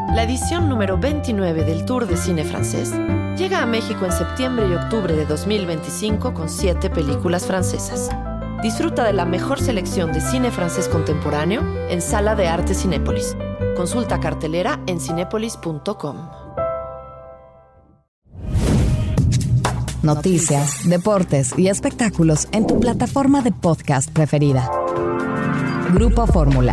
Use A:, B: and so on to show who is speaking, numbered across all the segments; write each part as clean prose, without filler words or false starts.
A: La edición número 29 del Tour de Cine Francés llega a México en septiembre y octubre de 2025 con 7 películas francesas. Disfruta de la mejor selección de cine francés contemporáneo en Sala de Arte Cinépolis. Consulta cartelera en cinépolis.com.
B: Noticias, deportes y espectáculos en tu plataforma de podcast preferida. Grupo Fórmula.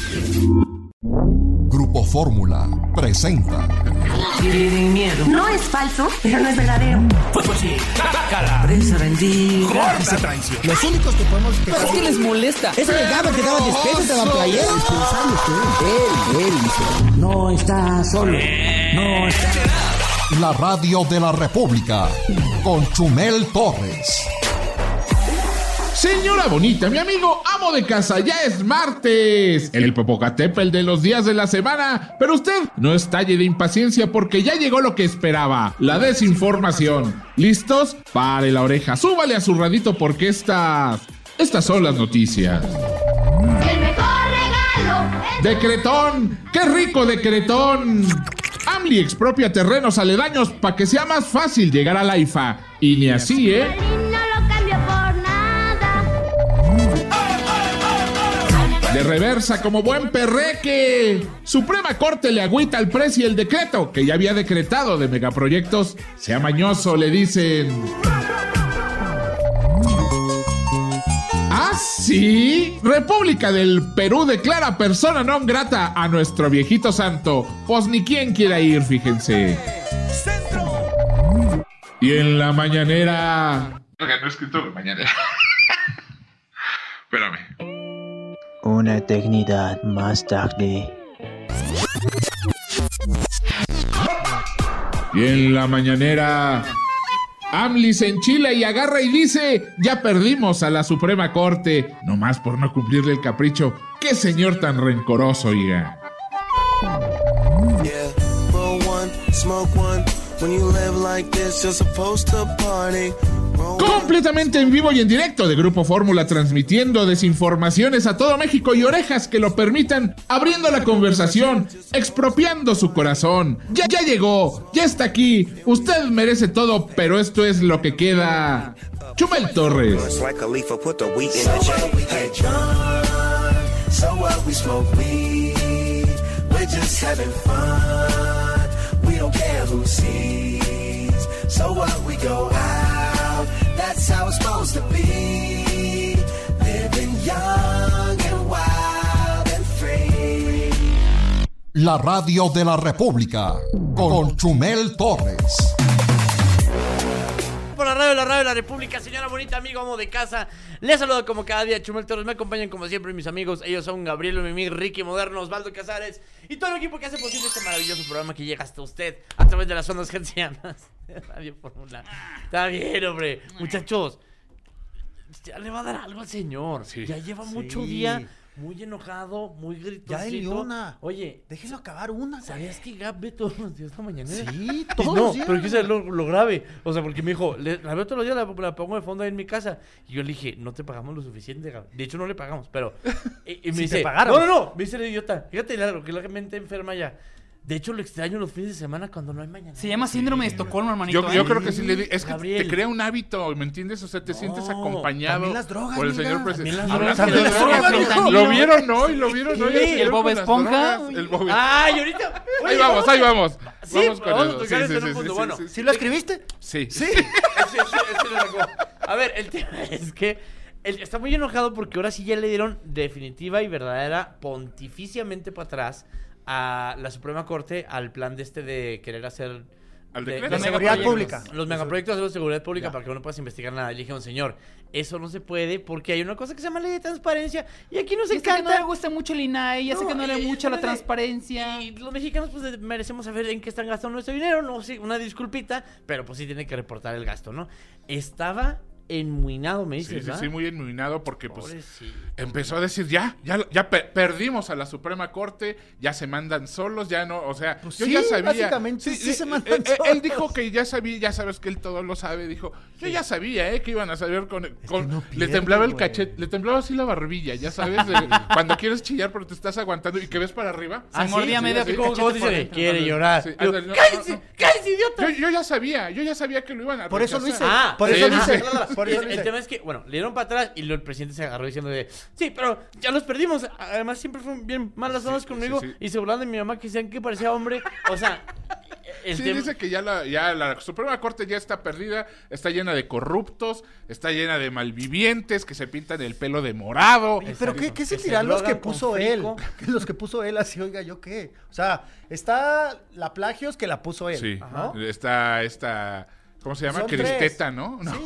C: Grupo Fórmula presenta.
D: Tienen miedo.
E: No es falso, pero no es verdadero.
D: Pues sí, la prensa bendiga.
F: Esa traición.
G: Los únicos que podemos...
F: ¿Pero es que les molesta?
G: Eso llegaba, te daba despecho, te daba playera. Él dice.
D: No está solo. No está...
C: La radio de la República con Chumel Torres.
F: Señora bonita, mi amigo amo de casa, ya es martes, el Popocatépetl de los días de la semana, pero usted no estalle de impaciencia porque ya llegó lo que esperaba, la desinformación. ¿Listos? Pare la oreja, súbale a su radito porque estas son las noticias.
E: El mejor regalo.
F: ¡Decretón! ¡Qué rico decretón! AMLI expropia terrenos aledaños para que sea más fácil llegar a la IFA. Y ni así, ¿eh? De reversa como buen perreque. Suprema Corte le agüita al presi el decreto que ya había decretado de megaproyectos. Sea mañoso, le dicen. ¿Ah, sí? República del Perú declara persona non grata a nuestro viejito santo. Pues ni quien quiera ir, fíjense. Y en la mañanera... Oiga, no he escrito la mañanera. Espérame.
H: Una eternidad más tarde.
F: Y en la mañanera, AMLI se enchila y agarra y dice: ya perdimos a la Suprema Corte, nomás por no cumplirle el capricho. ¡Qué señor tan rencoroso, oiga! Completamente en vivo y en directo de Grupo Fórmula, transmitiendo desinformaciones a todo México y orejas que lo permitan, abriendo la conversación, expropiando su corazón. Ya llegó, ya está aquí, usted merece todo, pero esto es lo que queda. Chumel Torres.
I: That's how it's supposed to be. Living young and wild and free.
C: La radio de la República con Chumel Torres.
J: Por la radio de la República, señora bonita, amigo, amo de casa. Les saludo como cada día, Chumel Torres. Me acompañan como siempre mis amigos. Ellos son Gabriel Mimi, Ricky Moderno, Osvaldo Casares y todo el equipo que hace posible este maravilloso programa que llega hasta usted a través de las ondas hertzianas de Radio Fórmula. Está bien, hombre. Muchachos, ya le va a dar algo al señor. Sí. Ya lleva mucho día muy enojado, muy gritosito.
G: Ya de Leona.
J: Oye,
G: déjenlo acabar una.
J: ¿Sabías que Gab ve todos los días la mañanera?
G: Sí, todos
J: los
G: los días.
J: Pero quise lo grave. O sea, porque me dijo, la veo todos los días, la pongo de fondo ahí en mi casa. Y yo le dije, no te pagamos lo suficiente, Gab. De hecho, no le pagamos, pero... Y me dice, no. Me dice el idiota. Fíjate, que la mente enferma ya. De hecho, lo extraño los fines de semana cuando no hay mañana.
K: Se llama síndrome de Estocolmo, hermanito.
F: Yo creo que sí le es que
J: Gabriel,
F: te crea un hábito, ¿me entiendes? O sea, te sientes acompañado
G: las drogas,
F: por el señor presidente.
K: ¿Lo
F: vieron hoy?
K: El Bob Esponja.
J: ¡Ay, ahorita!
F: Ahí vamos.
J: Sí, vamos a tocar eso en un punto. Bueno,
G: ¿sí lo escribiste?
F: Sí.
J: Sí, lo sacó. A ver, el tema es que él está muy enojado porque ahora sí ya le dieron definitiva y verdadera pontificiamente para atrás a la Suprema Corte al plan de querer hacer
G: de seguridad pública.
J: Los megaproyectos de seguridad pública para que uno pueda investigar nada. Le dijeron, señor, eso no se puede porque hay una cosa que se llama ley de transparencia y aquí nos encanta.
K: Que no le gusta mucho el INAI, ya sé que no le gusta la transparencia.
J: Y los mexicanos pues merecemos saber en qué están gastando nuestro dinero, no sé, una disculpita, pero pues sí tiene que reportar el gasto, ¿no? Estaba enmuinado, me dices,
F: Sí,
J: ¿verdad?
F: sí, muy enmuinado porque pues
J: Pobrecito.
F: empezó a decir ya perdimos a la Suprema Corte, ya se mandan solos, ya no, o sea,
G: Pues
F: yo
G: sí,
F: ya sabía.
G: básicamente sí se mandan solos.
F: Él dijo que ya sabía, ya sabes que él todo lo sabe, dijo, yo ya sabía, que iban a saber con
G: no
F: le
G: pierde,
F: temblaba el
G: güey.
F: cachete, le temblaba así la barbilla, ya sabes, cuando quieres chillar pero te estás aguantando y que ves para arriba.
K: Se mordía medio
F: sí,
J: ¿Cómo
K: cachete por
J: dice?
K: dentro.
J: Quiere llorar.
F: Sí,
J: Yo,
F: ándale, no,
J: ¡Cállense!
F: no, no.
J: ¡Cállense, idiota!
F: Yo ya sabía que lo iban a
G: Por eso lo hice.
F: rechazar.
J: Ah,
G: por
F: sí,
G: eso lo
F: sí,
G: hice.
F: sí.
G: Por eso lo
J: El
G: hice.
J: tema es que, bueno, le dieron para atrás y luego el presidente se agarró diciendo de, sí, pero ya los perdimos. Además, siempre fueron bien malas ondas conmigo
F: sí.
J: y se burlaban de mi mamá que decían que parecía hombre. O sea, el
F: Sí,
J: tema...
F: dice que ya la Suprema Corte ya está perdida, está llena de corruptos, está llena de malvivientes que se pintan el pelo de morado.
G: Pero ¿qué
J: Que se
G: sentirán los que
J: drogan con
G: puso él?
J: frico.
G: Los que puso él así, oiga, ¿yo qué? O sea, está la Plagios que la puso él,
F: Sí,
G: ¿no?
F: está esta, ¿cómo se llama?
G: Son
F: Cristeta,
G: tres.
F: ¿no?
G: Sí,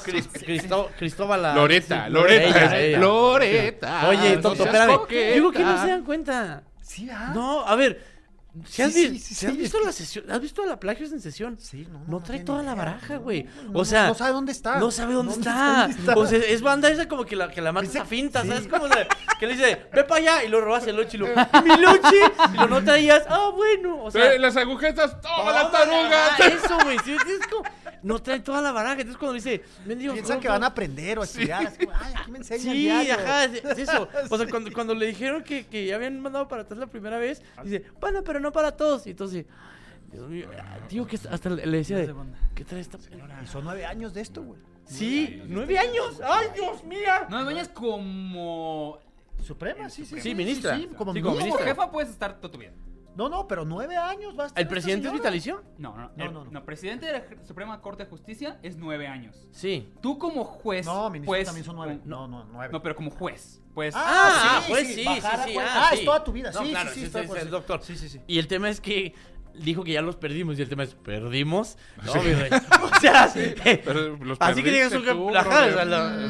J: No, Cristóbal.
F: Loreta,
J: sí,
F: Loreta,
J: ella.
F: Loreta.
J: Oye,
F: No
J: Toto,
F: seas
J: espérame.
F: coqueta.
J: Digo que no se dan cuenta.
G: Sí, ¿ah?
J: No, a ver. ¿Si has,
G: Sí,
J: vi-
G: sí,
J: si has
G: sí,
J: visto
G: es que-
J: la sesión? ¿Has visto a la Plagios en sesión?
G: Sí,
J: No trae
G: tiene
J: toda la
G: idea,
J: baraja,
G: no,
J: güey.
G: no,
J: O sea,
G: no sabe dónde está.
J: no sabe dónde está.
G: dónde está.
J: O sea, es banda esa como que la mata
G: Dice-
J: a finta, ¿sabes?
G: sí.
J: Como que le dice, ve para allá y lo robas el lochi y lo, mi lochi, y lo no traías, bueno, o sea.
F: Las agujetas, toma la
J: Ah,
F: taruga.
J: eso, güey, sí, es como, no trae toda la baraja. Entonces cuando dice, mendigo,
G: Piensan que van a aprender o a estudiar. Así como, ay, aquí me enseñan
J: Sí,
G: diario.
J: ajá, es eso. O sea, cuando le dijeron que ya habían mandado para atrás la primera vez, dice, bueno, pero no para todos. Y entonces, Dios mío, digo que hasta le decía de, ¿qué trae esta señora?
G: Y son 9 años de esto, güey.
J: Sí, 9 años. ¡Ay, Dios mío!
K: No, dueñas como...
G: Suprema, sí.
J: Sí, ministra.
G: Sí, como
J: Sí, como
G: ministra.
K: Como jefa puedes estar toda tu vida.
G: No, pero 9 años va a estar
J: ¿El presidente es
G: esta señora.
J: vitalicio?
K: No, presidente de la Suprema Corte de Justicia es 9 años.
J: Sí.
K: Tú como juez...
G: No, ministro
K: pues,
G: también son 9. No, 9.
K: No, pero como juez. Pues...
J: Pues sí.
G: bajar a
J: Sí,
G: juez.
J: sí.
G: Es toda tu vida.
J: No,
G: Sí,
J: claro,
G: sí,
J: ese
G: estoy
J: es
G: por
J: el
G: eso.
J: doctor.
G: Sí.
J: Y el tema es que dijo que ya los perdimos y el tema es, ¿perdimos? No, mi rey. O sea,
F: Pero los
J: así que digas
F: perdiste
J: tú,
F: tú,
J: ajá, o
F: brother.
J: sea,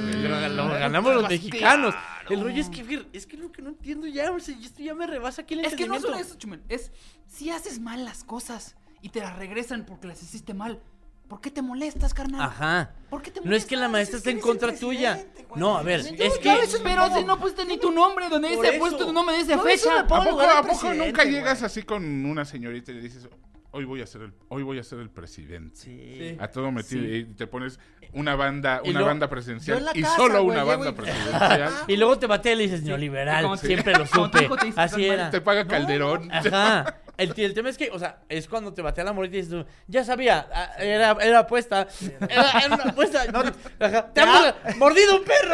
J: lo ganamos los mexicanos. El rollo es que, Fir, es que lo que no entiendo ya, o sea, esto ya me rebasa aquí el
K: Es que no
J: entendimiento.
K: solo eso, Chumel. Es si haces mal las cosas y te las regresan porque las hiciste mal. ¿Por qué te molestas, carnal?
J: Ajá.
K: ¿Por qué te
J: No es que la
K: molestas?
J: maestra esté en
G: eres el
J: contra tuya.
G: presidente, güey.
J: No, a ver,
G: Yo
J: es
G: a
J: que...
G: veces
K: Pero si no pusiste ni tu nombre, donde
J: Por
K: dice
J: eso.
K: puesto tu nombre, dice
G: Por eso
K: fecha.
G: me pongo en lugar
F: ¿A
G: del
F: poco
G: presidente,
F: nunca
G: güey?
F: llegas así con una señorita y le dices, hoy voy a ser el presidente?
G: Sí.
F: A todo metido
J: Sí.
F: y te pones una banda
J: Y luego-
F: banda
G: Yo
F: presidencial
G: en la
F: y
G: casa,
F: solo
G: güey,
F: una
G: llego
F: banda
G: y-
F: presidencial.
J: Y luego te batea y le dices, neoliberal,
K: Como-
J: siempre lo
K: como tu
J: supe.
K: hijo te dice,
J: Así
K: estás mal.
J: era.
F: Te paga Calderón.
J: Ajá. El tema es que, o sea, es cuando te batea la morita y dices, ya sabía, era apuesta. Era una apuesta. Ajá. Te ha mordido un perro.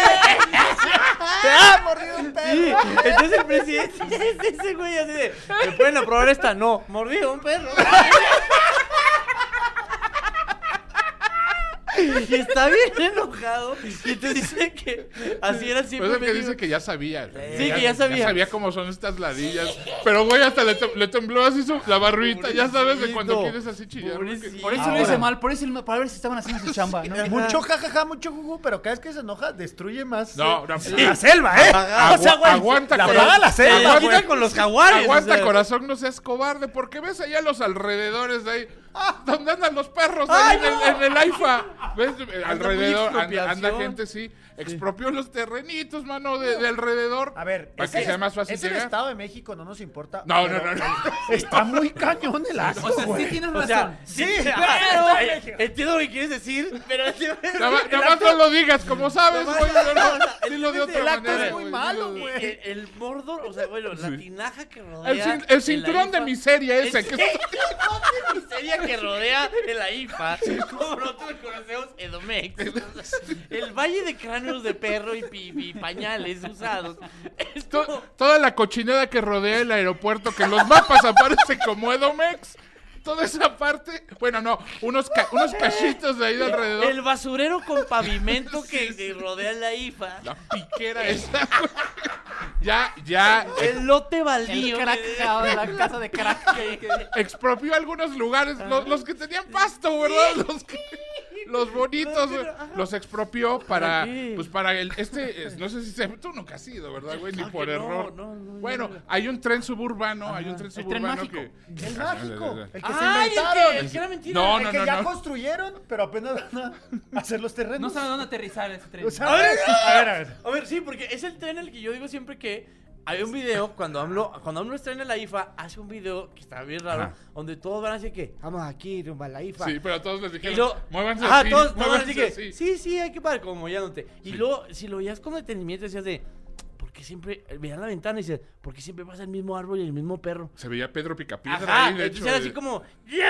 J: Te ha mordido un perro. Sí. Entonces el presidente es ese güey así de, ¿me pueden aprobar esta? No, mordido un perro. Y está bien enojado. Y entonces dice que así era siempre.
F: Pues es que
J: me dijo.
F: dice que ya sabía.
J: Sí, que ya sabía.
F: Ya sabía cómo son estas ladillas. Pero güey, hasta le tembló así la barbita. Ya sabes de cuando quieres así chillar.
J: Pobrecito.
K: Por eso lo hice mal, por eso para ver si estaban haciendo su chamba, ¿no?
G: Mucho jajaja, mucho jugo, pero cada vez que se enoja, destruye más.
F: No,
G: La selva, ¿eh?
J: Apaga-
G: O sea, güey,
F: aguanta
G: la
F: con-
G: paga la selva,
J: Se
G: güey.
J: quita con los jaguares.
F: Aguanta,
J: o sea.
F: corazón, no seas cobarde. Porque ves allá los alrededores de ahí. ¿Dónde andan los perros? Ahí en el AIFA. ¿Ves? Alrededor anda
J: expropiación.
F: gente, sí. Expropió los terrenitos, mano, de alrededor.
G: A ver,
F: para que sea más fácil
G: es el
F: llegar.
G: Estado de México, no nos importa.
F: No,
G: pero
F: no.
G: Está muy cañón el asco,
K: O sea, sí
G: güey.
K: tienes
J: O
K: razón.
J: sea, sí, pero entiendo lo que quieres decir, pero
F: Nada más no lo digas, como sabes, güey. Dilo de otra
G: el acto
F: manera.
G: es muy
F: güey,
G: malo,
F: dilo de-
G: güey.
J: el Mordor, o sea, bueno, la tinaja que rodea
F: El cinturón de
J: la IFA,
F: miseria ese.
J: el
F: que
J: cinturón de miseria que rodea de la IFA, como nosotros conocemos Edomex, el valle de cráneos de perro y pañales usados. Es como-
F: Toda la cochinada que rodea el aeropuerto, que en los mapas aparece como Edomex. Toda esa parte, bueno, no, unos cachitos de ahí de alrededor.
J: el basurero con pavimento que rodea la IFA.
F: La piquera esa. Ya.
J: El lote baldío.
K: El crack, la casa de crack.
F: Expropió algunos lugares, los que tenían pasto, ¿verdad? los bonitos, los expropió para,
J: qué?
F: pues para el, no sé si tú nunca has ido, ¿verdad, güey? Ni por
J: no,
F: error.
J: no,
F: Bueno, hay un tren suburbano,
K: El tren mágico.
G: El mágico, el que se
J: ¡Ay,
G: inventaron.
J: el que era mentira!
F: No,
G: El
F: no,
G: que
F: no,
G: ya
F: no.
G: construyeron, pero apenas van a hacer los terrenos.
K: No sabe dónde aterrizar ese tren.
G: O sea,
J: A ver,
G: a ver.
J: A ver, sí, porque es el tren el que yo digo siempre que hay un video cuando AMLO estrena en la IFA, hace un video que está bien raro,
F: Ajá.
J: donde todos van a decir que vamos aquí rumbo a la IFA.
F: Sí, pero todos les
J: Y
F: dijeron,
J: luego,
F: muévanse
J: ajá,
F: así,
J: todos van a
F: muévanse
J: decir que
F: así.
J: sí, hay que parar, como ya no te. Y luego, si lo veías con detenimiento, decías de, ¿por qué siempre, veían la ventana y decías, ¿por qué siempre pasa el mismo árbol y el mismo perro?
F: Se veía Pedro Picapiedra
J: Ajá,
F: ahí, de
J: entonces
F: hecho.
J: era así como,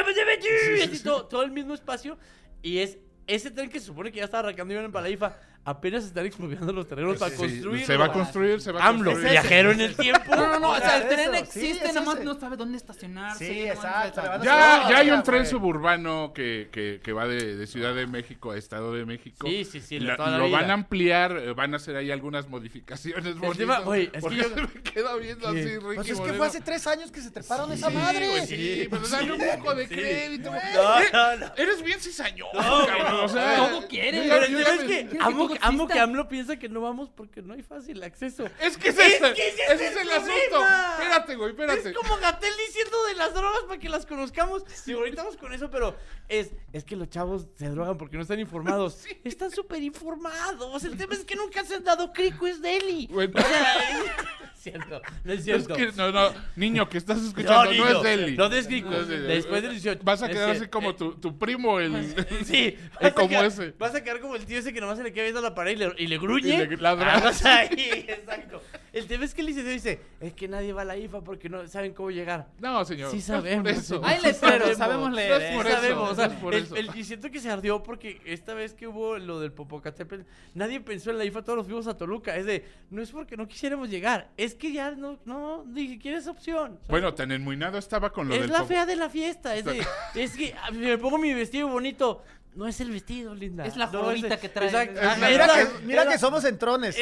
J: así todo el mismo espacio, y es ese tren que se supone que ya estaba arrancando y iban para la IFA, apenas están expropiando los terrenos para construir.
F: Se va a construir,
J: AMLO, viajero en el tiempo.
K: No, o sea, el tren
G: Eso, sí,
K: existe,
G: es
K: nada más
G: ese.
K: no sabe dónde estacionarse.
G: Sí,
K: no más
G: exacto,
K: sabe-
G: le van a
F: Ya hay un
G: güey.
F: tren suburbano que va de Ciudad de México a Estado de México.
J: Sí, de toda la
F: Lo
J: vida.
F: van a ampliar, van a hacer ahí algunas modificaciones bonitas.
J: tema, güey, es que
F: porque
J: yo-
F: se me queda viendo así, Ricky
G: Pues es que
F: Moreno.
G: fue hace 3 años que se treparon esa
F: Sí,
G: madre.
F: güey, sí, pero dale un poco de crédito. güey.
J: No.
F: Eres bien cizañoso,
J: No,
F: cabrón.
J: no,
F: O sea,
K: todo quiere.
J: Pero
F: yo-
J: el tema es que
K: que
J: amo
K: todo
J: que
K: exista.
J: AMLO piensa que no vamos porque no hay fácil acceso.
F: Es que es
J: Es
F: este.
J: que ese
F: Ese
J: es
F: es
J: el
F: el asunto.
J: problema.
F: Espérate, güey, espérate.
J: Es como Gatell diciendo de las drogas para que las conozcamos. Digo, ahorita estamos con eso, pero es que los chavos se drogan porque no están informados. Están súper informados. El tema es que nunca se han dado crico, es Deli.
F: Bueno.
J: O sea, es cierto, no es
F: Es
J: cierto.
F: que, no, niño, que estás escuchando, no,
J: niño,
F: es Deli.
J: no des crico.
F: No es Deli.
J: Después del 18.
F: Vas a
J: es
F: quedar así
J: cierto.
F: como tu primo, el.
J: Sí,
F: como ese.
J: Vas a quedar como el tío ese que nomás se le queda viendo a la pared y le gruñe.
F: Y le ladra.
J: Vas ahí, exacto. El tema es que el licenciado dice, es que nadie va a la IFA porque no saben cómo llegar.
F: No, señor.
J: Sí
F: no es
J: sabemos.
F: por eso.
J: señor.
K: Hay
J: Sí
K: letreros, sabemos leer.
F: No es por
J: Sí
F: eso,
J: sabemos, o sea,
F: no es por eso.
J: y siento que se ardió porque esta vez que hubo lo del Popocatépetl, nadie pensó en la IFA, todos los fuimos a Toluca. Es de, no es porque no quisiéramos llegar, es que ya no, ni siquiera es opción. O sea,
F: Bueno, tan enmuinado estaba con lo
J: es
F: del.
J: la fea de la fiesta, es que me pongo mi vestido bonito. No es el vestido, linda.
K: Es la
J: No,
K: jorobita
J: es-
K: que trae.
J: Exacto.
K: Es la-
J: Ajá,
G: Mira que somos entrones.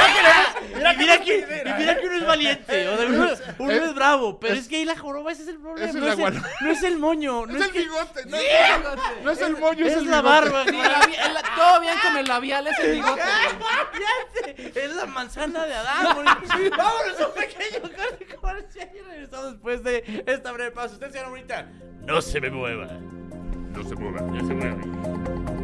J: mira que uno es valiente, o sea, uno es bravo, pero es que ahí la joroba, ese es el problema.
F: es el
J: No es
F: aguano.
J: no es el moño, no
F: Es el
J: que-
F: bigote, no es el moño,
J: es
F: el
J: la
F: bigote.
J: barba.
K: Todo bien con el labial, es el bigote.
J: Es la manzana de Adán. güey. Vámonos a un pequeño corte comercial y regresamos después de esta breve pausa. Usted, señora bonita, no se me mueva.
F: No se mueva.
J: No se mueva.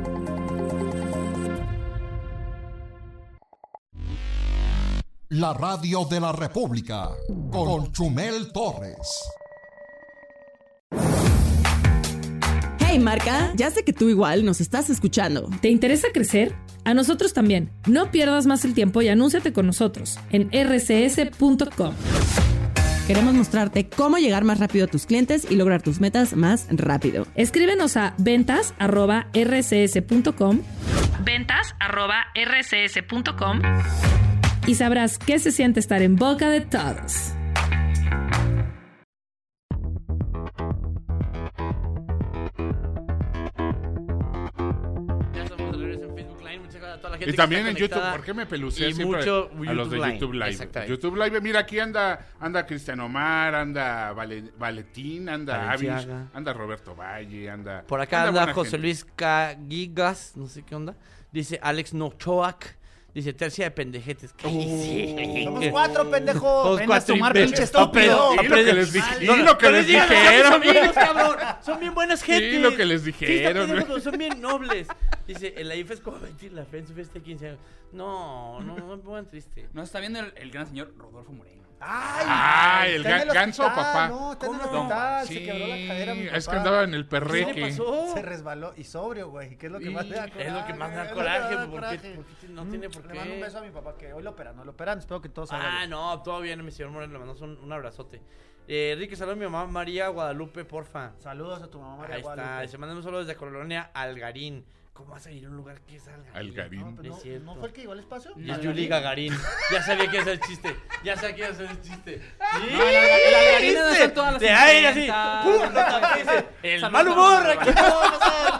C: La radio de la República con Chumel Torres.
L: Hey marca, ya sé que tú igual nos estás escuchando.
M: ¿Te interesa crecer? A nosotros también. No pierdas más el tiempo y anúnciate con nosotros en rcs.com.
L: Queremos mostrarte cómo llegar más rápido a tus clientes y lograr tus metas más rápido.
M: Escríbenos a ventas@rcs.com. ventas@rcs.com y sabrás qué se siente estar en boca de todos.
J: Ya estamos de regreso en Facebook Live. Muchas gracias a toda la gente
F: Y también
J: que
F: en
J: está
F: YouTube,
J: conectada.
F: ¿por qué me pelucé
J: Y
F: siempre
J: mucho
F: a los de
J: YouTube
F: YouTube Live?
J: Exactamente.
F: YouTube Live, mira, aquí anda Cristian Omar, anda Valentín, anda Avish,
J: Valenciaga.
F: anda Roberto Valle, anda...
J: Por acá anda
F: buena
J: José
F: gente.
J: Luis Gigas, no sé qué onda. Dice Alex Nochoac. Dice tercia de pendejetes.
G: Somos 4, pendejos.
J: Todos
G: Ven a
J: cuatro
G: tomar,
J: imbéciles.
G: pinche estúpido.
F: Y lo que les dije,
J: No,
F: y lo que
J: no
F: les
J: digan así a sus
F: dijeron.
J: amigos, cabrón. Son bien buenas gente.
F: Sí, lo que les dijeron,
J: Sí,
F: güey.
J: pero son bien nobles. Dice, en la IFA es como mentir la fe en su fiesta de 15 años. No me pongan triste.
K: Nos está viendo el gran señor Rodolfo Moreno.
F: Ay, el
G: está en
F: ganso
G: hospital,
F: papá.
G: No, está en el
J: ¿Cómo?
G: hospital.
F: Sí,
G: Se quebró la cadera, mi papá.
F: es que andaba en el
J: ¿Qué le
F: perreque.
J: pasó?
G: Se resbaló y sobrio, güey. ¿Qué es lo que más le da coraje?
J: Es lo que más me da
G: Es lo
J: coraje.
G: que me da
J: ¿Por
G: coraje.
J: qué no tiene por
G: Le mando un
J: qué?
G: beso a mi papá que hoy lo operan. Espero que todo salga
J: Ah,
G: bien.
J: no, todo bien, mi señor Moreno. Le mandamos un abrazote. Enrique, saludos a mi mamá María Guadalupe, porfa.
G: Saludos a tu mamá María
J: Ahí está.
G: Guadalupe.
J: Se mandamos solo desde Colonia Algarín. ¿Cómo vas a ir a un lugar que es Algarín?
F: Algarín.
G: No, pues
J: Es
G: no,
J: cierto.
G: ¿no fue el que llegó al espacio?
J: Y es Yuli Gagarín. Ya sabía que iba a ser el chiste. Ya sabía que iba a ser el chiste. Sí,
K: No, el Algarín es de todas las
J: de aire así.
K: 50.
J: ¡Pum! Lo tapé, dice, el
K: Saludos
J: mal
K: a
J: humor.
K: la
J: Aquí no va a pasar.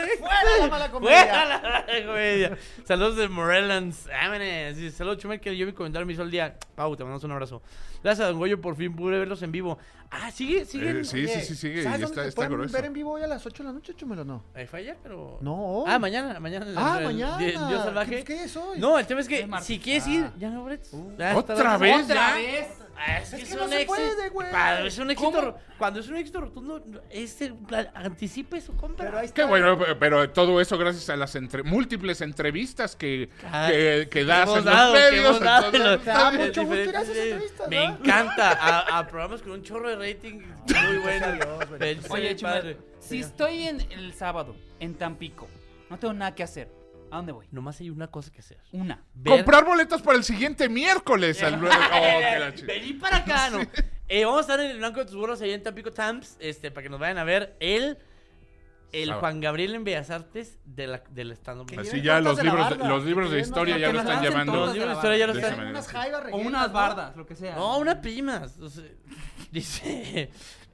J: ¡Fuera
N: la mala comedia!
J: ¡Fuera la mala comedia! Saludos de Morelands. Sí, saludos, Chumel, que yo mi comentario me hizo el día. Pau, te mandamos un abrazo. Gracias a Don Goyo, por fin pude verlos en vivo. Ah, sigue.
F: Sí, sigue.
N: ¿Sabes
F: Y
N: dónde
F: está
N: te pueden
F: grueso.
N: ver en vivo hoy a las 8 de la noche, Chumel, o no?
J: Fue ayer, pero...
N: No.
J: Ah, mañana.
N: Mañana.
J: Dios salvaje.
N: ¿Qué es hoy?
J: No, el tema es que si quieres ir, ya no, Brett.
F: ¿Otra vez?
K: ¿Otra vez?
J: Es que es
N: no
J: un
N: se
J: éxito.
N: puede, güey.
J: Es un éxito. Cuando es un éxito rotundo, anticipe su compra.
N: Pero ahí
F: Qué
N: está.
F: bueno, pero todo eso gracias a las múltiples entrevistas que das
J: hemos
F: en
J: dado,
F: los
J: que
F: medios.
J: hemos dado
F: en todos
J: en
F: lados.
J: los-
N: mucho gusto ir a esas
J: diferentes-
N: entrevistas,
J: Me
N: ¿no?
J: encanta. A programas con un chorro de rating muy bueno.
K: Oye, Chumel, si estoy el sábado en Tampico, no tengo nada que hacer, ¿a dónde voy?
J: Nomás hay una cosa que hacer.
K: Una.
F: Comprar boletos para el siguiente miércoles.
J: Vení para acá, ¿no? Vamos a estar en el Blanco de tus Burros allá en Tampico Tamps, para que nos vayan a ver el Juan Gabriel en Bellas Artes del stand-up.
F: Así ya los libros de historia ya lo están llamando.
J: Los libros de historia ya lo
F: de esa
J: están.
F: manera,
N: Unas
F: sí.
N: jaivas
K: O
N: rellenas,
K: unas
N: ¿no?
K: bardas, lo que sea.
J: No, unas primas. O sea, dice,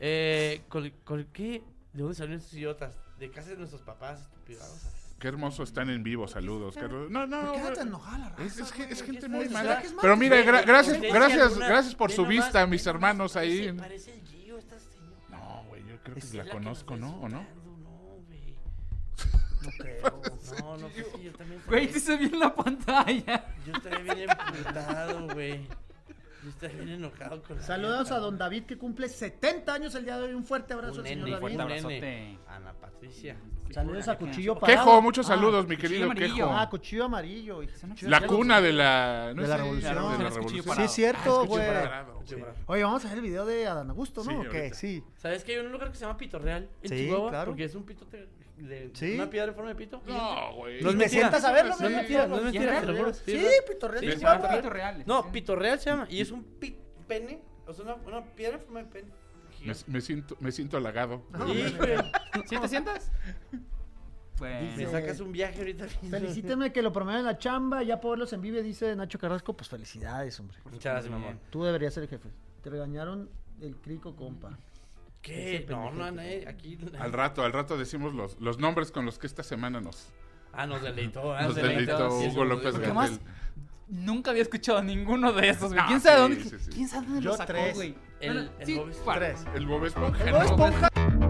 J: ¿con qué? ¿De dónde salieron estos idiotas? De casa de nuestros papás, estúpidos.
F: Qué hermoso están en vivo, saludos. No,
N: ¿Por qué tan enojada la raza,
F: es
N: güey?
F: gente
N: ¿Qué
F: muy
N: es?
F: mala.
N: ¿Será que es
F: Pero mira,
N: marketing?
F: gracias por su vista, mis hermanos ahí.
J: Parece el Gio, esta señora.
F: No, güey, yo creo que
J: Es
F: la
J: que
F: conozco,
J: nos
F: ¿no?
J: está
F: ¿O no?
J: insultando, No, güey. No creo. No, pues sí, yo también.
K: Güey, sí se vio en la pantalla.
J: Yo estaría bien emputado, güey. Yo estaría bien enojado con la
N: Saludos
J: neta.
N: a don David, que cumple 70 años el día de hoy. Un fuerte abrazo
J: Un
N: al señor
J: nene,
N: David.
J: un
K: abrazote.
J: nene. Ana Patricia.
N: Saludos a Cuchillo Parado.
F: Quejo, muchos saludos, mi
K: Cuchillo
F: querido
K: amarillo.
F: Quejo.
N: Cuchillo Amarillo.
F: La cuna de la...
N: De la revolución.
F: De la
K: No, es
F: revolución.
K: Cuchillo
N: Sí,
K: Parado.
N: es cierto,
F: Ah,
N: güey.
F: Parado,
N: Sí.
F: güey.
N: Oye, vamos a ver el video de Adán Augusto, ¿no?
F: Sí,
N: ¿O qué?
F: ahorita.
N: Sí.
J: ¿Sabes que hay un lugar que se llama Pito Real? En
N: Sí,
J: Chihuahua,
N: claro.
J: porque es un pitote de
N: Sí.
J: una piedra en forma de pito.
F: No, güey.
J: No es
N: ¿Te
J: mentira.
N: sientas a verlo?
J: No es mentira, no es mentira, te lo juro.
N: Sí, Pito Real.
J: Sí,
N: de
J: sí,
N: Chihuahua.
K: Pito real.
J: No, Pito Real se llama. Y es un pene, o sea, una piedra en forma de pene.
F: Me siento halagado.
J: Sí, güey.
K: ¿Sí te sientas? Bueno.
J: Me sacas un viaje ahorita mismo.
N: Felicíteme que lo promuevan en la chamba. Ya por verlos en vivo, dice Nacho Carrasco. Pues felicidades, hombre.
J: Muchas gracias, mamá.
N: Tú deberías ser el jefe. Te regañaron el crico, compa.
J: ¿Qué?
N: Ese
J: No,
N: pendejete.
J: nadie aquí.
F: Al rato decimos los nombres con los que esta semana nos
J: deleitó.
F: nos deleitó
J: Sí,
F: Hugo
J: sí,
F: López
K: Porque
F: Gatell.
K: más nunca había escuchado ninguno de esos, güey.
F: No,
K: ¿Quién sabe
F: sí,
K: dónde?
F: sí, sí.
K: ¿Quién sabe dónde
N: Yo
K: lo sacó,
N: 3.
K: güey?
J: El
K: Sí,
J: Bob
K: ¿cuál?
N: Tres.
F: El Bob Esponja.
N: El
F: ¿no?
N: Bob Esponja.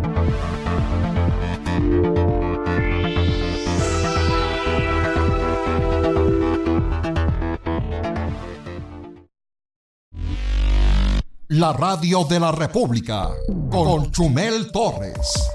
C: La radio de la República con Chumel Torres.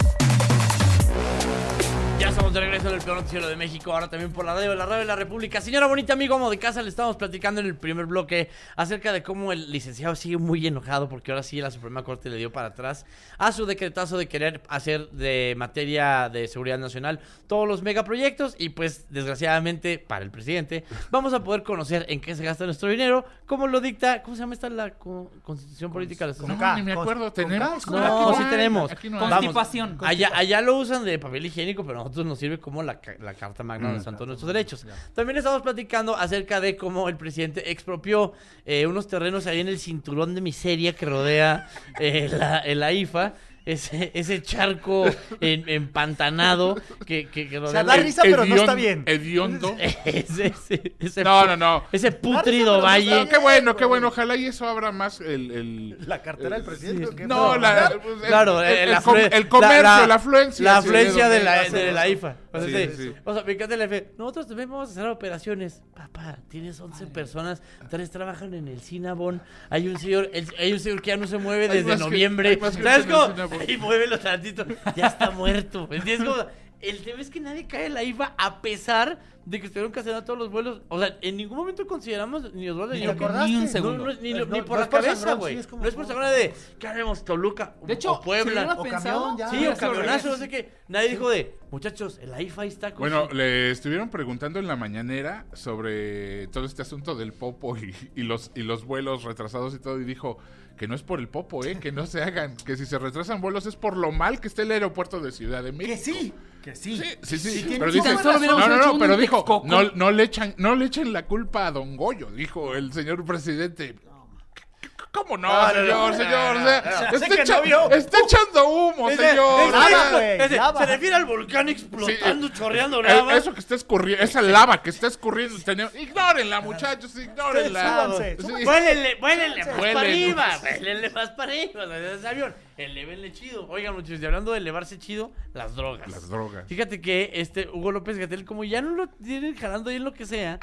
J: Ya estamos de regreso en el peor noticiero de México, ahora también por la radio de la República. Señora bonita, amigo, amo de casa, le estamos platicando en el primer bloque acerca de cómo el licenciado sigue muy enojado porque ahora sí la Suprema Corte le dio para atrás a su decretazo de querer hacer de materia de seguridad nacional todos los megaproyectos y pues desgraciadamente para el presidente vamos a poder conocer en qué se gasta nuestro dinero, como lo dicta, ¿cómo se llama esta la Constitución Política de la
F: No, ni me acuerdo. ¿Tenemos?
J: No,
F: Aquí
J: sí
F: hay,
J: tenemos.
F: aquí no hay.
K: Constipación.
J: Allá lo usan de papel higiénico, pero a nosotros nos sirve como la Carta Magna donde están todos nuestros derechos. También estamos platicando acerca de cómo el presidente expropió unos terrenos ahí en el cinturón de miseria que rodea la IFA. Ese charco empantanado que rodea.
N: O sea, da risa, pero no está bien.
F: Hediondo.
J: No. Ese pútrido valle.
F: Qué bueno. Ojalá y eso abra más
N: ¿La cartera del presidente? ¿O qué?
F: No,
J: claro,
F: el comercio, la afluencia.
J: La afluencia de la IFA. O sea,
F: Sí,
J: sí.
F: sí.
J: O sea, me encanta el F. Nosotros también vamos a hacer operaciones. Papá, tienes 11 personas, 3 trabajan en el Cinnabon. Hay un señor que ya no se mueve
F: Hay
J: desde
F: más
J: noviembre.
F: hay más
J: ¿Sabes
F: gente en el
J: cómo?
F: Cinnabon.
J: Y muévelo tantito. Ya está muerto. ¿Entiendes? Como, el tema es que nadie cae en la IFA a pesar de que estuvieron cancelando todos los vuelos. O sea, en ningún momento consideramos ni Osvaldo
N: ¿Ni
J: ni
N: te
J: yo que-
N: acordaste?
K: Ni un segundo.
J: ni por
N: no
J: la
N: es por
J: cabeza,
N: sangrón,
J: güey.
N: sí, es como-
J: No es por sangrón de ¿qué haremos? Toluca
K: De hecho,
J: o Puebla.
K: si hubiera
N: O
K: pensado,
N: camión, ya.
J: Sí,
K: hubiera
J: o
K: sido al
J: camionazo, no
K: revés.
J: sé qué. Nadie dijo de, muchachos, el IFA ahí está.
F: Bueno, le estuvieron preguntando en la mañanera sobre todo este asunto del popo y los vuelos retrasados y todo, y dijo que no es por el popo, que no se hagan, que si se retrasan vuelos es por lo mal que está el aeropuerto de Ciudad de México.
N: Que sí.
F: Sí,
N: tiene
F: pero
N: toda
F: dice,
N: la razón.
F: no, pero dijo,
K: Texcoco.
F: no le echen la culpa a Don Goyo, dijo el señor presidente. ¿Cómo ¿Cómo no,
J: No,
F: señor?
J: no,
F: Señor,
J: no,
F: o sea,
J: no.
F: está,
J: Sé que no vio.
F: está echando humo, señor.
J: Se refiere al volcán explotando, chorreando
F: Sí,
J: lava.
F: eso que está escurriendo, esa lava que está escurriendo. Ignórenla, muchachos, ignórenla.
J: Vuélenle más para
F: Vuelen.
J: arriba. Vuélenle más para arriba. Ese avión. Elévenle chido. Oigan, muchachos, y hablando de elevarse chido, las drogas.
F: Las drogas.
J: Fíjate que Hugo López-Gatell, como ya no lo tienen jalando ahí en lo que sea,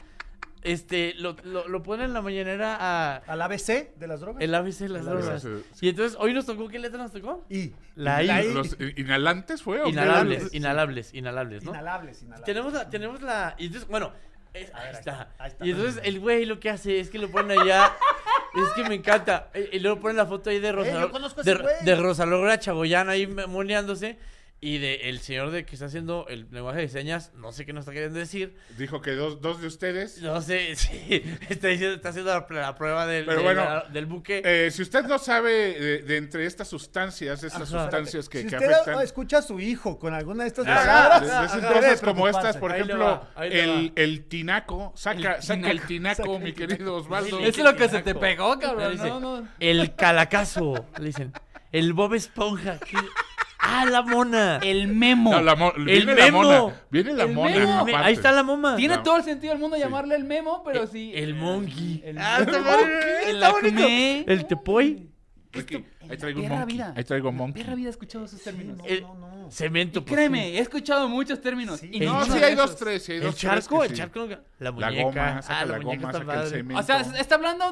J: lo ponen en la mañanera
N: ¿Al ABC de las drogas?
J: El ABC de las drogas. Y entonces, hoy nos tocó, ¿qué letra nos tocó?
N: I.
J: La I.
F: ¿Los inhalantes fue? ¿O
J: Inhalables,
N: qué?
J: inhalables, ¿no?
N: Inhalables.
J: Tenemos la... Y entonces, bueno, ahí está. Y entonces el güey lo que hace es que lo ponen allá... Es que me encanta. Y luego ponen la foto ahí de
N: yo conozco a ese güey.
J: de Rosalora Chagoyán ahí moneándose. Y el señor que está haciendo el lenguaje de señas, no sé qué nos está queriendo decir.
F: Dijo que dos de ustedes.
J: No sé, sí, está haciendo la prueba del buque.
F: Si usted no sabe de entre estas sustancias,
N: Si
F: que
N: usted
F: afectan.
N: escucha a su hijo con alguna de estas
F: de
N: palabras,
F: esas
N: debe
F: cosas como
N: preocuparse.
F: estas, por
J: Ahí le
F: ejemplo,
J: va, ahí le va.
F: el tinaco, saca el tinaco, mi querido Osvaldo.
K: Eso es lo que se te pegó, cabrón.
J: Dice,
K: No.
J: El calacazo, le dicen. El Bob Esponja. La mona.
K: El memo.
F: No,
J: el
F: viene
J: memo.
F: la mona. Viene la
K: El
F: mona.
K: memo.
F: aparte.
J: Ahí está la moma.
K: Tiene todo el sentido del mundo llamarle el memo, pero sí.
J: El monkey.
K: El
J: Está bonito. El tepoy.
F: Ahí traigo un
K: Perra
F: monkey.
K: vida.
F: Ahí traigo un monkey.
K: Perra vida he escuchado esos términos.
J: Cemento.
K: Y créeme, he escuchado muchos términos.
N: Sí.
K: Y
F: No,
K: ninguno
F: sí
K: de
F: hay
K: esos.
F: 2, 3. Sí hay
J: El
F: 2,
J: charco,
F: 3
J: el charco. La
F: La
J: muñeca.
F: goma, saca
J: la
F: la
J: muñeca
F: goma,
J: está
F: saca el
J: padre.
F: cemento.
K: O sea, está hablando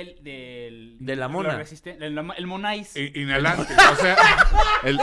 K: de
J: la mona.
K: El monais.
F: Inhalante. O sea,
K: El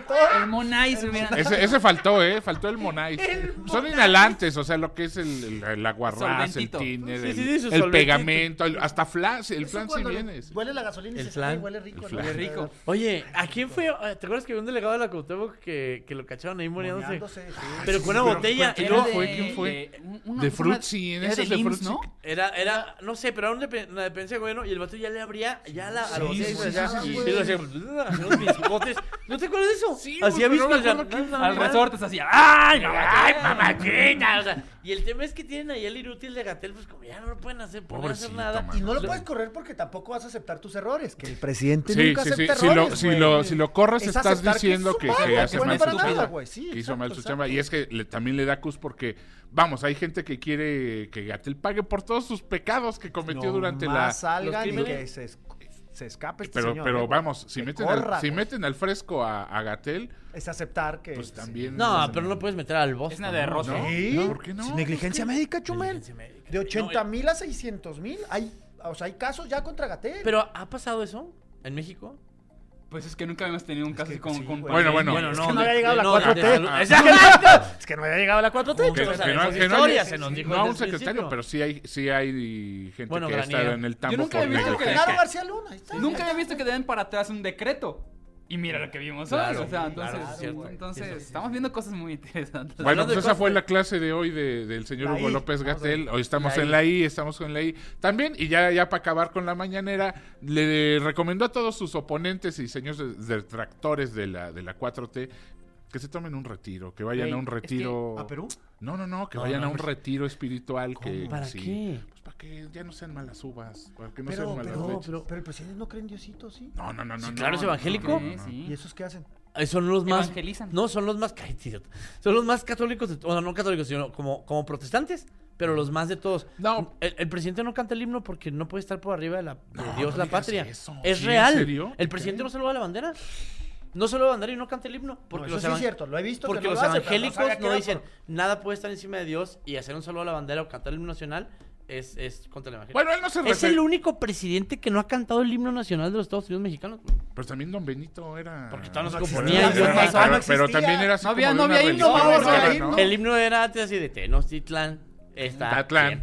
K: monais.
F: ese faltó, faltó el monais. Son inhalantes, o sea, lo que es el aguarrás, el
K: Solventito.
F: tiner,
J: Sí,
F: el
J: solventito.
F: pegamento, hasta flan, el
N: Eso
F: flan sí
N: cuando
F: viene.
N: Huele la gasolina y
J: El
N: dices,
J: flan.
N: "Ay, huele rico.
F: El flan.
N: ¿no?"
K: Huele rico.
J: Oye, ¿a quién fue? ¿Te acuerdas que había un delegado de la Cuauhtémoc que lo cacharon ahí muriéndose?
N: Moneándose, sí.
J: Pero con una botella. Y luego
F: ¿Quién fue? De Fruitsy, en
K: era
F: esos
K: de
F: de
K: IMSS,
F: Fruitsy.
K: ¿no?
J: Era, no sé, pero era una dependencia de gobierno y el vato ya le abría a la botella y
F: sí,
J: ya.
F: sí,
J: Y
F: sí.
J: lo hacía unos biscotes. ¿No te acuerdas de eso?
F: Sí,
J: Hacía
F: güey, pero no me
J: biscotes.
F: acuerdo quién
K: Al resorte se hacía. ¡Ay,
J: mamachita! O sea, y el tema es que tienen ahí el inútil de Gatell, pues como ya no lo pueden hacer, poner a hacer
F: Pobrecito,
J: nada.
F: man.
N: Y no lo puedes correr porque tampoco vas a aceptar tus errores. Que el presidente
F: Sí,
N: nunca
F: sí, sí.
N: acepta errores,
F: Si lo corres,
N: Es
F: estás
N: aceptar
F: diciendo
N: que
F: que
N: es su
F: hace
N: madre,
F: mal
N: que no
F: su
N: es para nada,
F: chamba.
N: güey. Sí,
F: Que hizo mal su
N: exacto,
F: chamba. Y es que también le da cus porque, vamos, hay gente que quiere que Gatell pague por todos sus pecados que cometió durante la...
N: salgan
J: los
N: y que
J: crímenes.
N: se escape este
F: Pero,
N: señor.
F: pero
N: ¿eh?
F: vamos, si
N: Que
F: meten,
N: corra,
F: si
N: güey.
F: meten al fresco a Gatell,
N: Es aceptar que...
F: pues también...
J: No, pero no puedes meter al boss.
K: Es una derrota.
F: ¿No?
N: ¿Sí?
F: ¿Por qué no?
N: Sin negligencia médica, Chumel.
J: Negligencia médica.
N: De 80,000 a 600,000. Hay casos ya contra Gatell.
J: Pero ¿ha pasado eso en México?
K: Pues es que nunca habíamos tenido un caso
N: que
K: así con...
N: sí,
K: con
N: güey.
F: Bueno,
N: Es que no había llegado la
J: no,
N: 4T.
J: de salud.
N: Exacto. Es que no había llegado la 4T.
F: Que
J: O sea,
F: no-
J: esas
F: que no
J: historias
F: hay-
J: se nos dijo
F: no a
J: desde
F: un
J: el
F: secretario,
J: principio.
F: pero sí hay gente
J: Bueno,
F: que ha
J: Granier.
F: estado en el tambo
K: nunca
F: por
K: he visto que-
F: negligencia.
N: Genaro García Luna. Ahí está.
K: Nunca había visto que den para atrás un decreto. Y mira lo que vimos hoy.
J: Claro,
K: O sea, entonces,
J: claro, cierto.
K: entonces
J: Sí, sí, sí.
K: estamos viendo cosas muy interesantes.
F: Bueno,
J: Hablando
F: pues
J: de
F: esa
J: cosas
F: fue
J: de-
F: la clase de hoy del señor
N: La
F: Hugo
N: I.
F: López
N: Vamos a
F: Gatell.
N: ver.
F: Hoy estamos
J: La
F: en la I, estamos en la I. También, y ya para acabar con la mañanera, le recomendó a todos sus oponentes y señores detractores de la 4T que se tomen un retiro, que vayan
K: Güey,
F: a un
K: es que-
F: retiro...
N: ¿A Perú?
F: No, que
J: No,
F: vayan
J: no,
F: a un
J: hombre.
F: retiro espiritual. Que,
J: ¿Para
F: sí.
J: qué?
F: Pues para que ya no sean malas uvas, para que no
N: Pero,
F: sean malas
N: pero,
F: leches.
N: pero el presidente no cree en Diosito, ¿sí?
F: No.
J: Sí, claro, es evangélico.
K: Sí.
N: ¿Y esos qué hacen?
J: Son los más...
K: Evangelizan.
J: No, son los más... Cállate, idiota. Son los más católicos, bueno, no católicos, sino como protestantes, pero los más de todos.
F: No.
J: El presidente no canta el himno porque no puede estar por arriba de
F: No,
J: Dios,
F: no
J: la
F: digas
J: patria.
F: eso.
J: Es
F: ¿Sí,
J: real.
F: en serio?
J: El presidente no saluda la bandera. No saluda la bandera y no canta el himno. Porque
N: No, eso sí es cierto, lo he visto que
J: Porque
N: no
J: los
N: lo hace, pero no
J: evangélicos
N: sabía que
J: no
N: era
J: dicen
N: por-
J: nada puede estar encima de Dios y hacer un saludo a la bandera o cantar el himno nacional es contra el evangelio.
F: Bueno, él no se
J: Es
F: refiere...
J: el único presidente que no ha cantado el himno nacional de los Estados Unidos mexicanos.
F: Pero también Don Benito era...
J: Porque todavía no se
N: existía,
J: componía.
N: no
J: idioma.
N: existía.
F: pero también era así
K: No había-
F: como
K: no
F: de una
K: había himno,
F: religión,
K: no,
N: no había
F: ¿no?
N: himno.
J: El himno era antes así de Tenochtitlán.
F: Tatlán.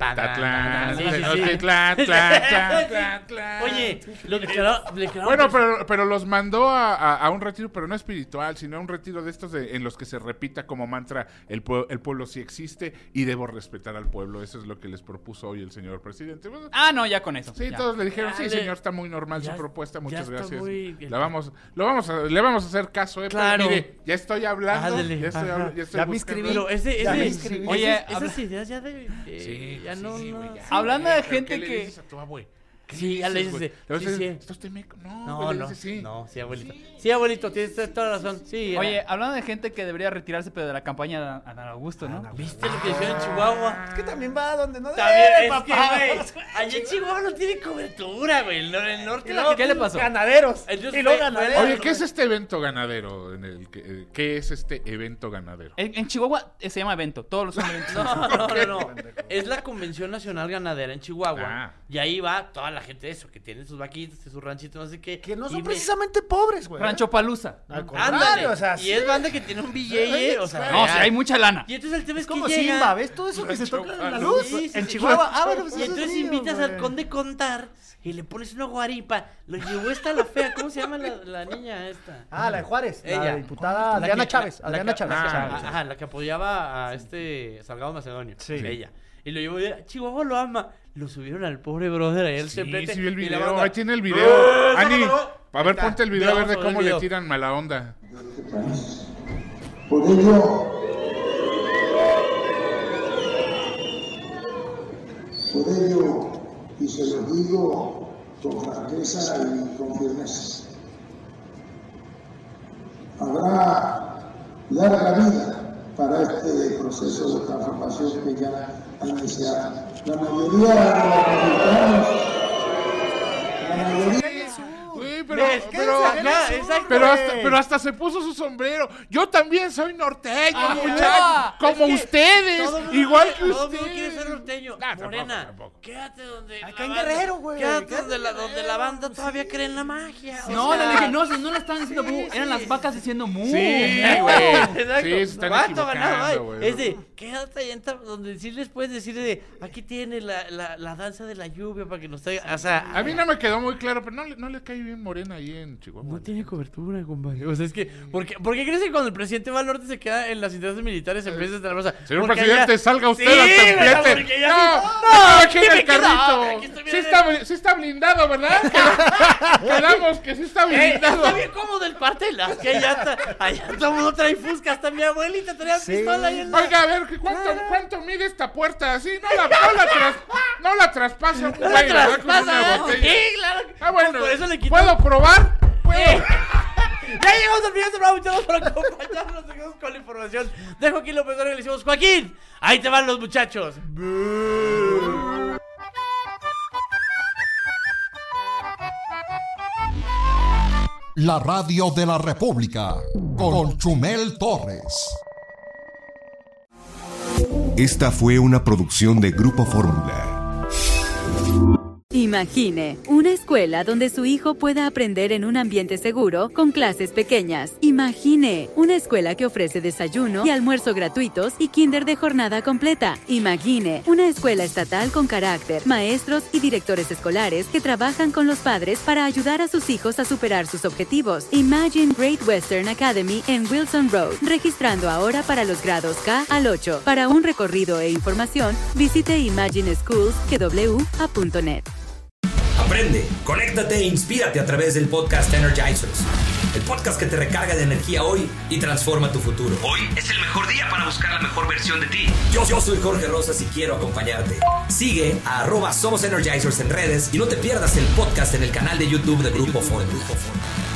J: Sí, sí, sí.
F: Tenochtitlán, tlán.
J: Oye, lo que quedaron
F: Bueno, pero los mandó a un retiro, pero no espiritual, sino a un retiro de estos en los que se repita como mantra el pueblo sí existe y debo respetar al pueblo. Eso es lo que les propuso hoy el señor presidente. Bueno,
K: Ah, no, ya con eso.
F: sí,
K: ya.
F: todos le dijeron, sí,
J: Ya
F: señor, está muy normal
J: ya-
F: su propuesta,
J: ya
F: muchas
J: está
F: gracias.
J: muy-
F: Le vamos a hacer caso,
J: Claro.
F: pero mire, ya estoy hablando,
J: Ándale,
F: ya estoy
J: ajá.
F: ya estoy
N: Ya me
F: buscando-
N: inscribí.
J: Pero
N: Ya me inscribí.
K: Oye,
J: esas ideas ya de...
F: Sí,
J: ya no...
F: sí,
J: no-
F: güey, ya.
K: Hablando de
F: ¿Pero
K: gente
F: qué le
K: que-
F: dices a tu abue?
J: Sí, ya le dices. Sí.
F: ¿Estás temeco?
J: No,
F: le dices sí.
J: No, sí, abuelito. Sí, abuelito, tienes toda la razón. Sí.
K: Oye, hablando de gente que debería retirarse, pero de la campaña a Dan Augusto, ¿no?
J: ¿Viste lo que hicieron en Chihuahua?
N: Es que también va donde no
J: También,
N: debe,
J: es
N: papá.
J: que, güey, allá en Chihuahua no tiene cobertura, güey. En el norte la
K: ¿Qué le pasó?
N: Ganaderos.
J: Entonces
N: Y luego
J: fue-
N: ganaderos.
F: Oye, ¿qué es este evento ganadero? ¿Qué es este evento ganadero?
K: En Chihuahua se llama evento. Todos los son eventos.
J: No. Es la Convención Nacional Ganadera en Chihuahua.
F: Ah.
J: Y ahí va toda la gente de eso, que tiene sus vaquitas, sus ranchitos, no sé qué.
N: Que no
J: Y
N: son
J: me-
N: precisamente pobres, güey.
K: Rancho Palusa.
N: Al
J: Ándale.
N: contrario, o sea,
J: Y es banda que tiene un billete, o sea.
K: No, sí,
J: real.
K: hay mucha lana.
J: Y entonces el tema es
N: como
J: que llega...
N: Simba, ¿ves? Todo eso que se toca en la luz.
J: Sí,
N: En
J: sí.
N: Chihuahua. Ah, bueno, pues
J: Y
N: eso es
J: entonces
N: mío,
J: invitas
N: güey.
J: al conde contar y le pones una guaripa. Lo llevó esta la fea. ¿Cómo se llama la niña esta?
N: Ah, la de Juárez.
J: Ella.
N: La diputada
J: La
N: Adriana
J: que-
N: Chávez.
J: la
N: Adriana
J: que-
N: Chávez.
J: Ajá, la que apoyaba a Salgado Macedonio.
N: Sí.
J: Ella. Y lo llevó a Chihuahua, lo ama. Lo subieron al pobre brother ahí al templete.
F: Sí, vi el
J: y la
F: video.
J: banda,
F: Ahí tiene el video. Ani, a ver,
J: está.
F: ponte el video a ver de
J: Vamos a ver
F: cómo
J: el
F: le
J: video.
F: tiran mala onda.
O: Por ello, y se lo digo con franqueza y con firmeza, habrá larga vida para este proceso de transformación que ya ha iniciado. La mayoría de los mexicanos,
F: Güey,
J: ¿Ves? Ajá, exacto,
F: pero hasta se puso su sombrero. Yo también soy norteño,
J: Ah,
F: muchachos, como
J: es que
F: ustedes,
J: todo mundo-
F: igual que
J: Todo el mundo quiere
F: ustedes.
J: ser norteño. Morena,
F: tampoco.
J: quédate donde.
N: Acá
J: la
N: en
J: banda-
N: Guerrero, güey.
J: Quédate
N: Quédate
J: donde la banda todavía cree en la magia. o
K: No,
J: sea.
K: le dije, no la estaban diciendo mu. Eran las vacas diciendo mu.
F: Sí, güey.
J: Exacto.
F: Sí, se están
J: ¿Cuánto ganado hay?
F: equivocando, güey.
J: Es de, quédate ahí donde sí les puedes decir de, aquí tiene la danza de la lluvia para que nos traiga. O sea,
F: A mí no me quedó muy claro, pero no le cae bien Morena ahí en Chihuahua.
J: no tiene cobertura, compadre. O sea, es que, ¿por qué crees que cuando el presidente va al norte se queda en las instancias militares en vez de estar la
F: Señor
J: Porque
F: presidente,
J: allá-
F: salga usted
J: Sí,
F: al
J: ¿verdad?
F: templete.
J: Porque ya
F: No,
J: sí-
F: aquí en el
J: me quedo,
F: carrito.
J: aquí estoy
F: Sí está blindado, ¿verdad? Quedamos que sí está blindado.
J: Está bien cómodo el Partelas, que allá todo el mundo trae fusca, hasta mi abuelita traía pistola ahí en la...
F: Oiga, a ver, ¿cuánto mide esta puerta? Así, no la traspasa un güey,
J: la
F: ¿verdad? Con una
J: traspasa,
F: botella.
J: sí, claro.
F: Ah, bueno,
J: Por eso le quitó-
F: ¿puedo probar?
J: Ya llegamos al final de programa, muchachos, por acompañarnos. Seguimos con la información de Joaquín López Dóriga. Le decimos, Joaquín, ahí te van los muchachos.
C: La radio de la República con Chumel Torres.
P: Esta fue una producción de Grupo Fórmula.
Q: Imagine una escuela donde su hijo pueda aprender en un ambiente seguro con clases pequeñas. Imagine una escuela que ofrece desayuno y almuerzo gratuitos y kinder de jornada completa. Imagine una escuela estatal con carácter, maestros y directores escolares que trabajan con los padres para ayudar a sus hijos a superar sus objetivos. Imagine Great Western Academy en Wilson Road, registrando ahora para los grados K al 8. Para un recorrido e información, visite imagineschools.net.
R: Aprende, conéctate e inspírate a través del podcast Energizers. El podcast que te recarga de energía hoy y transforma tu futuro. Hoy es el mejor día para buscar la mejor versión de ti. Yo soy Jorge Rosas y quiero acompañarte. Sigue a @SomosEnergizers en redes y no te pierdas el podcast en el canal de YouTube de Grupo Fórmula.